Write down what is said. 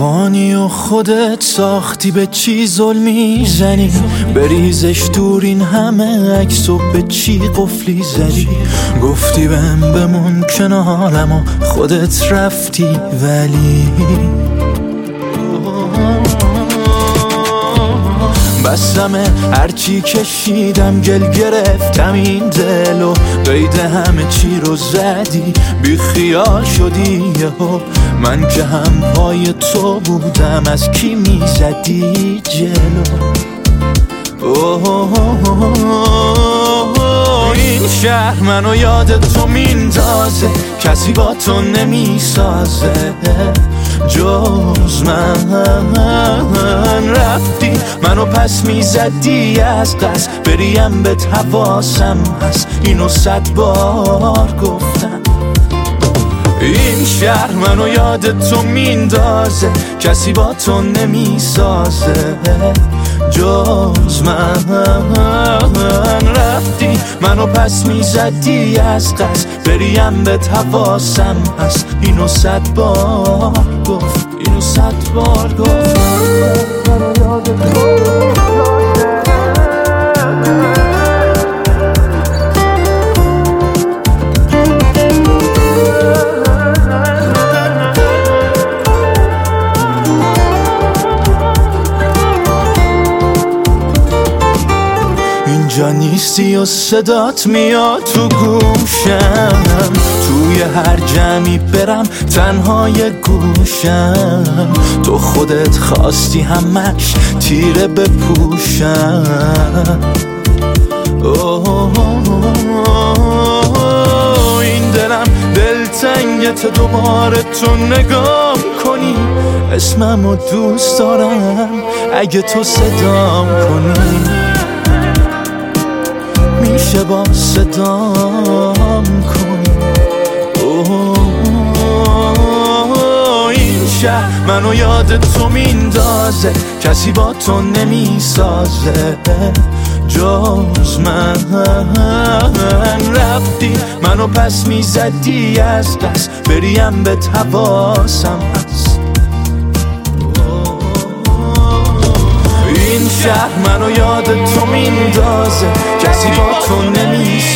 جوانی و خودت ساختی، به چی ظلمی زنی؟ بریزش دور این همه عکس و به چی قفلی زدی؟ گفتی بهم بمون کنارم و خودت رفتی، ولی بسمه هرچی کشیدم گل گرفتم این دل و قید همه چی رو زدی، بی خیال شدی یهو. من که هم پای تو بودم، از کی میزدی جلو؟ این شهر منو یاد تو میندازه، کسی با تو نمیسازه جز من. رفتی منو پس میزدی از قصد، بریم به حواسم هست، اینو 100 بار گفتم. این شهر منو یاد تو میندازه، کسی با تو نمیسازه جز من. رفتی منو پس میزدی از قصد، بریم به حواسم هست، اینو 100 بار گفت، اینو 100 بار گفت. اینجا نیستی و صدات میاد تو گوشم، توی هر جمعی برم تنهای گوشم. تو خودت خواستی همش تیره بپوشم. این دلم دلتنگت، دوباره تو نگام کنی، اسممو دوست دارم اگه تو صدام کنی. میشه با صدام کنی. این شهر منو یاد تو میندازه، کسی با تو نمیسازه جز من. رفتی منو پس میزدی از قصد، بریم به حواسم هست. این شهر منو یاد تو میندازه، کسی با تو نمیسازه